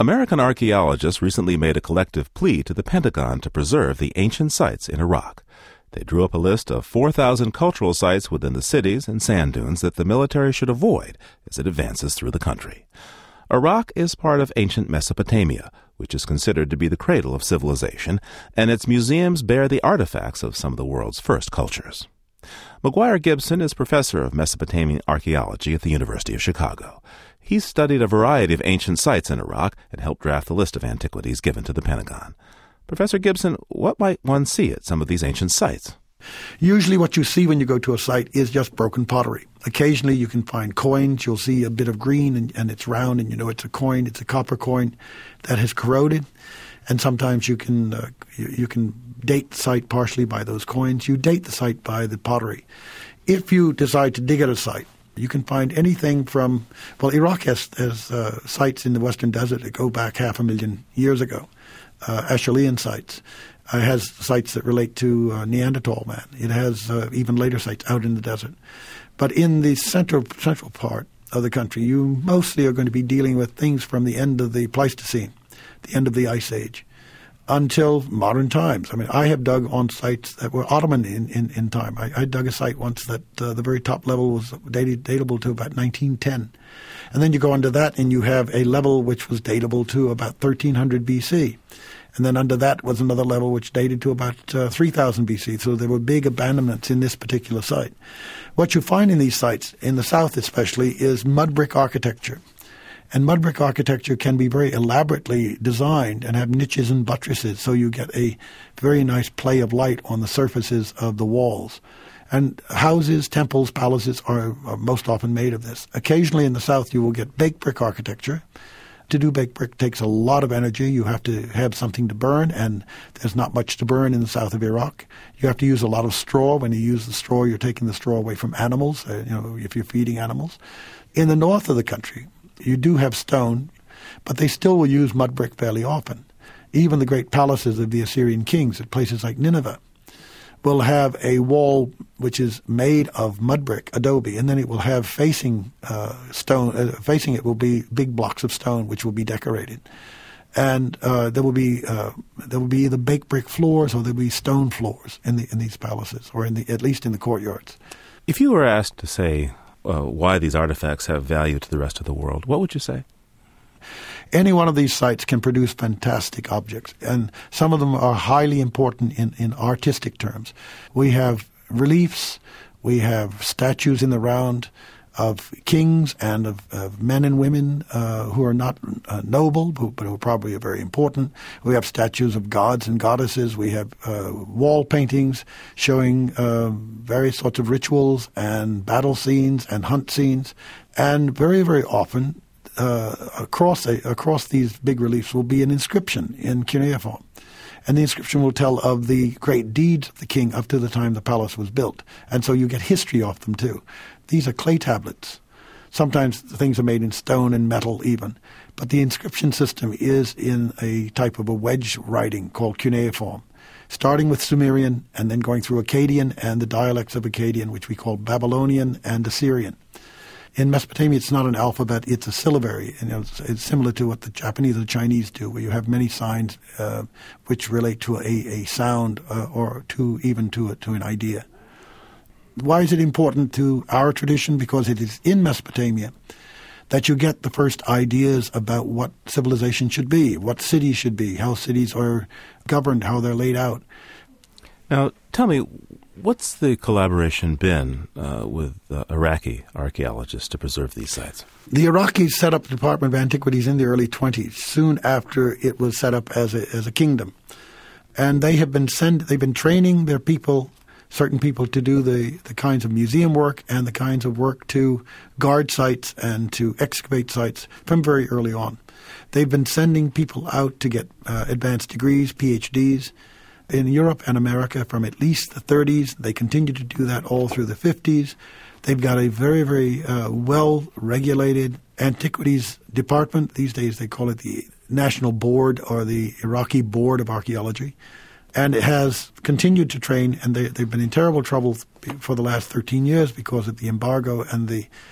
American archaeologists recently made a collective plea to the Pentagon to preserve the ancient sites in Iraq. They drew up a list of 4,000 cultural sites within the cities and sand dunes that the military should avoid as it advances through the country. Iraq is part of ancient Mesopotamia, which is considered to be the cradle of civilization, and its museums bear the artifacts of some of the world's first cultures. McGuire Gibson is professor of Mesopotamian archaeology at the University of Chicago. He's studied a variety of ancient sites in Iraq and helped draft the list of antiquities given to the Pentagon. Professor Gibson, what might one see at some of these ancient sites? Usually what you see when you go to a site is just broken pottery. Occasionally you can find coins. You'll see a bit of green and it's round and you know it's a coin. It's a copper coin that has corroded. And sometimes you can date the site partially by those coins. You date the site by the pottery. If you decide to dig at a site, you can find anything from, Iraq has sites in the Western Desert that go back 500,000 years ago, Acheulean sites. It has sites that relate to Neanderthal man. It has even later sites out in the desert. But in the central part of the country, you mostly are going to be dealing with things from the end of the Pleistocene, the end of the Ice Age, until modern times. I mean, I have dug on sites that were Ottoman in time. I dug a site once that the very top level was datable to about 1910. And then you go under that and you have a level which was datable to about 1300 BC. And then under that was another level which dated to about 3000 BC. So there were big abandonments in this particular site. What you find in these sites, in the south especially, is mud brick architecture. And mud brick architecture can be very elaborately designed and have niches and buttresses, so you get a very nice play of light on the surfaces of the walls. And houses, temples, palaces are most often made of this. Occasionally in the south you will get baked brick architecture. To do baked brick takes a lot of energy. You have to have something to burn, and there's not much to burn in the south of Iraq. You have to use a lot of straw. When you use the straw, you're taking the straw away from animals, if you're feeding animals. In the north of the country, you do have stone, but they still will use mud brick fairly often. Even the great palaces of the Assyrian kings at places like Nineveh will have a wall which is made of mud brick, adobe, and then it will have facing it will be big blocks of stone which will be decorated. And there will be either baked brick floors or there will be stone floors in these palaces, or at least in the courtyards. If you were asked to say why these artifacts have value to the rest of the world, what would you say? Any one of these sites can produce fantastic objects, and some of them are highly important in artistic terms. We have reliefs, we have statues in the round of kings and of men and women who are not noble, but who probably are very important. We have statues of gods and goddesses. We have wall paintings showing various sorts of rituals and battle scenes and hunt scenes. And very, very often, across these big reliefs will be an inscription in cuneiform. And the inscription will tell of the great deeds of the king up to the time the palace was built. And so you get history off them too. These are clay tablets. Sometimes the things are made in stone and metal even. But the inscription system is in a type of a wedge writing called cuneiform, starting with Sumerian and then going through Akkadian and the dialects of Akkadian, which we call Babylonian and Assyrian. In Mesopotamia, it's not an alphabet, it's a syllabary. And it's similar to what the Japanese or the Chinese do, where you have many signs which relate to a sound or to an idea. Why is it important to our tradition? Because it is in Mesopotamia that you get the first ideas about what civilization should be, what cities should be, how cities are governed, how they're laid out. Now, tell me, what's the collaboration been with Iraqi archaeologists to preserve these sites? The Iraqis set up the Department of Antiquities in the early 20s, soon after it was set up as a kingdom. And they've been training their people, certain people, to do the kinds of museum work and the kinds of work to guard sites and to excavate sites from very early on. They've been sending people out to get advanced degrees, PhDs, in Europe and America from at least the 30s. They continue to do that all through the 50s. They've got a very, very well-regulated antiquities department. These days they call it the National Board or the Iraqi Board of Archaeology. And it has continued to train, and they've been in terrible trouble for the last 13 years because of the embargo and the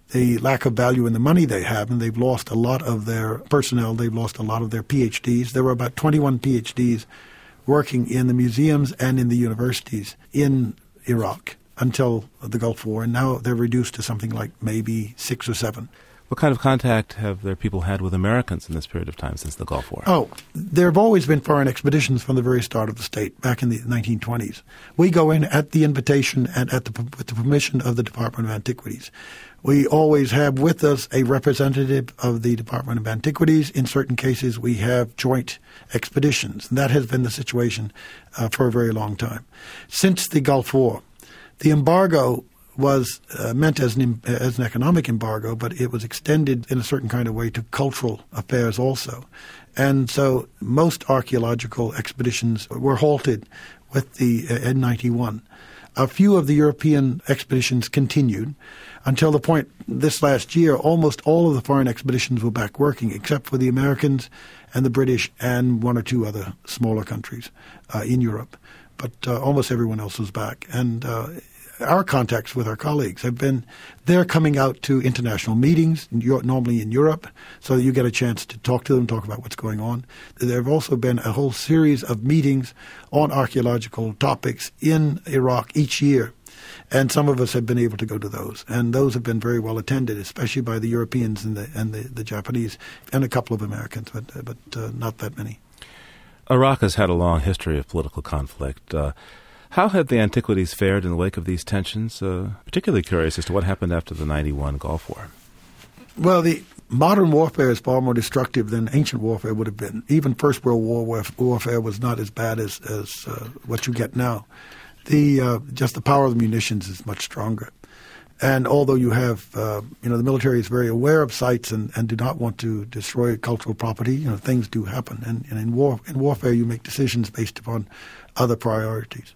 the lack of value in the money they have, and they've lost a lot of their personnel. They've lost a lot of their PhDs. There were about 21 PhDs working in the museums and in the universities in Iraq until the Gulf War, and now they're reduced to something like maybe 6 or 7. What kind of contact have their people had with Americans in this period of time since the Gulf War? Oh, there have always been foreign expeditions from the very start of the state, back in the 1920s. We go in at the invitation and with the permission of the Department of Antiquities. We always have with us a representative of the Department of Antiquities. In certain cases, we have joint expeditions. And that has been the situation for a very long time. Since the Gulf War, the embargo was meant as an economic embargo, but it was extended in a certain kind of way to cultural affairs also. And so most archaeological expeditions were halted with the N91. A few of the European expeditions continued until the point this last year, almost all of the foreign expeditions were back working, except for the Americans and the British and one or two other smaller countries in Europe. But almost everyone else was back. And our contacts with our colleagues have been, they're coming out to international meetings, normally in Europe, so that you get a chance to talk to them, talk about what's going on. There have also been a whole series of meetings on archaeological topics in Iraq each year, and some of us have been able to go to those. And those have been very well attended, especially by the Europeans and the Japanese, and a couple of Americans, but not that many. Iraq has had a long history of political conflict. How have the Antiquities fared in the wake of these tensions? Particularly curious as to what happened after the 91 Gulf War. Well, the modern warfare is far more destructive than ancient warfare would have been. Even First World War warfare was not as bad as what you get now. Just the power of the munitions is much stronger. And although you have, the military is very aware of sites and do not want to destroy cultural property, things do happen. And in warfare, you make decisions based upon other priorities.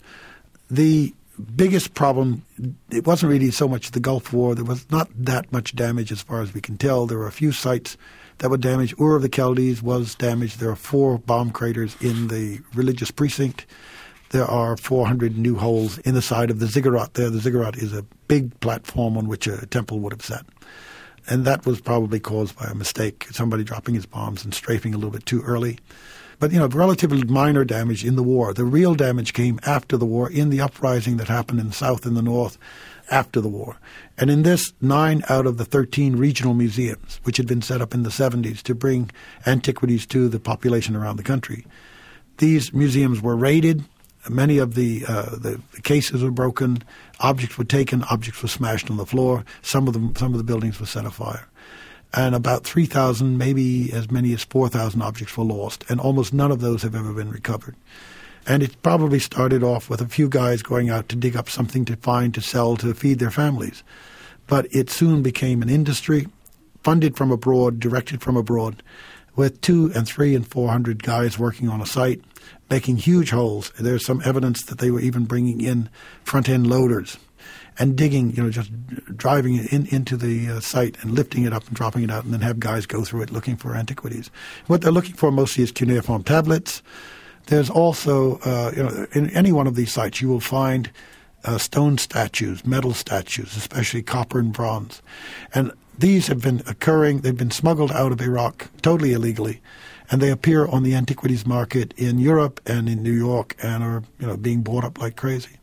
The biggest problem, it wasn't really so much the Gulf War. There was not that much damage as far as we can tell. There were a few sites that were damaged. Ur of the Chaldees was damaged. There are 4 bomb craters in the religious precinct. There are 400 new holes in the side of the ziggurat there. The ziggurat is a big platform on which a temple would have sat. And that was probably caused by a mistake, somebody dropping his bombs and strafing a little bit too early. But, relatively minor damage in the war. The real damage came after the war in the uprising that happened in the south and the north after the war. And in this, 9 out of the 13 regional museums, which had been set up in the 70s to bring antiquities to the population around the country, these museums were raided. Many of the cases were broken, objects were taken, objects were smashed on the floor. Some of the buildings were set afire. And about 3,000, maybe as many as 4,000 objects were lost, and almost none of those have ever been recovered. And it probably started off with a few guys going out to dig up something to find, to sell, to feed their families. But it soon became an industry, funded from abroad, directed from abroad, with 200 and 300 and 400 guys working on a site, making huge holes. There's some evidence that they were even bringing in front-end loaders and digging, just driving it into the site and lifting it up and dropping it out, and then have guys go through it looking for antiquities. What they're looking for mostly is cuneiform tablets. There's also, in any one of these sites you will find stone statues, metal statues, especially copper and bronze. And these have been occurring. They've been smuggled out of Iraq totally illegally, and they appear on the antiquities market in Europe and in New York and are being bought up like crazy.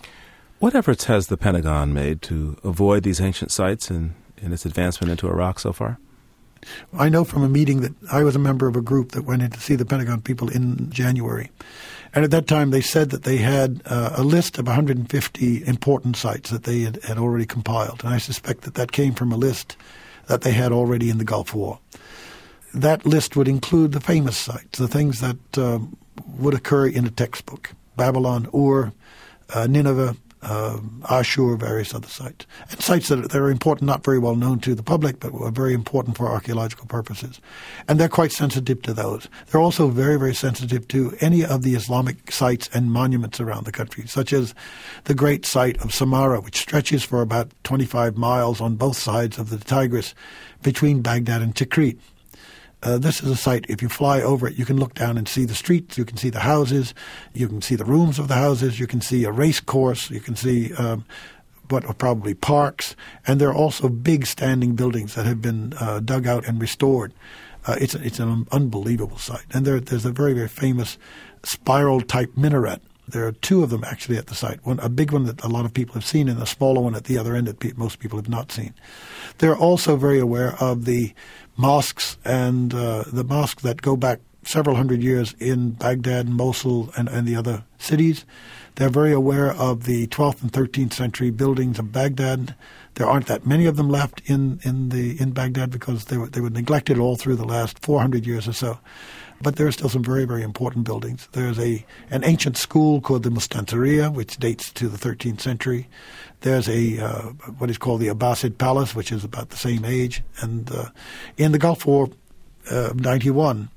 What efforts has the Pentagon made to avoid these ancient sites in its advancement into Iraq so far? I know from a meeting that I was a member of a group that went in to see the Pentagon people in January. And at that time they said that they had a list of 150 important sites that they had already compiled. And I suspect that came from a list that they had already in the Gulf War. That list would include the famous sites, the things that would occur in a textbook: Babylon, Ur, Nineveh, Ashur, various other sites. And sites that are important, not very well known to the public, but were very important for archaeological purposes. And they're quite sensitive to those. They're also very, very sensitive to any of the Islamic sites and monuments around the country, such as the great site of Samarra, which stretches for about 25 miles on both sides of the Tigris between Baghdad and Tikrit. This is a site, if you fly over it, you can look down and see the streets, you can see the houses, you can see the rooms of the houses, you can see a race course, you can see what are probably parks, and there are also big standing buildings that have been dug out and restored. It's an unbelievable site. And there's a very, very famous spiral-type minaret. There are two of them actually at the site, a big one that a lot of people have seen and a smaller one at the other end that most people have not seen. They're also very aware of the mosques and the mosques that go back several hundred years in Baghdad and Mosul and the other cities. They're very aware of the 12th and 13th century buildings of Baghdad. There aren't that many of them left in Baghdad because they were neglected all through the last 400 years or so. But there are still some very, very important buildings. There's an ancient school called the Mustansiriya, which dates to the 13th century. There's what is called the Abbasid Palace, which is about the same age. And in the Gulf War of 91,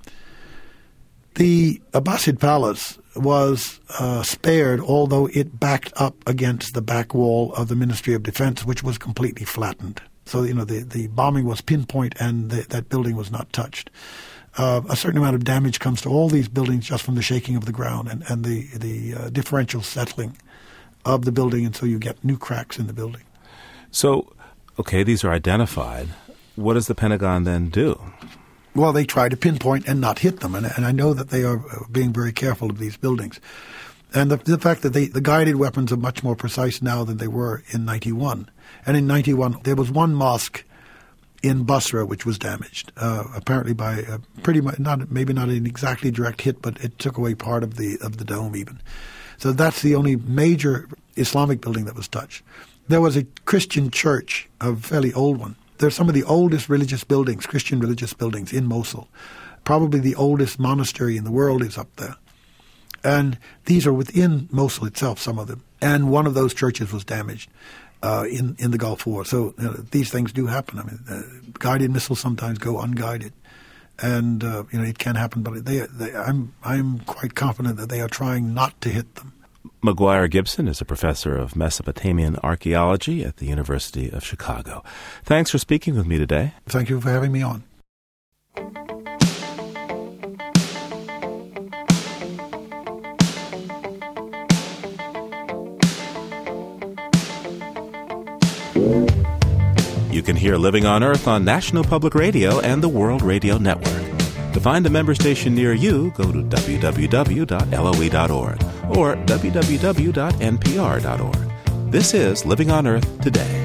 the Abbasid Palace was spared, although it backed up against the back wall of the Ministry of Defense, which was completely flattened. So, the bombing was pinpoint and that building was not touched. A certain amount of damage comes to all these buildings just from the shaking of the ground and the differential settling of the building, and so you get new cracks in the building. So, okay, these are identified. What does the Pentagon then do? Well, they try to pinpoint and not hit them, and I know that they are being very careful of these buildings. And the fact that the guided weapons are much more precise now than they were in 91. And in 91, there was one mosque in Basra which was damaged, apparently by pretty much maybe not an exactly direct hit, but it took away part of the dome even. So that's the only major Islamic building that was touched. There was a Christian church, a fairly old one. They're some of the oldest religious buildings, Christian religious buildings in Mosul. Probably the oldest monastery in the world is up there. And these are within Mosul itself, some of them. And one of those churches was damaged in the Gulf War. So these things do happen. I mean, guided missiles sometimes go unguided. And, it can happen, but I'm quite confident that they are trying not to hit them. McGuire Gibson is a professor of Mesopotamian archaeology at the University of Chicago. Thanks for speaking with me today. Thank you for having me on. You can hear Living on Earth on National Public Radio and the World Radio Network. To find a member station near you, go to www.loe.org or www.npr.org. This is Living on Earth Today.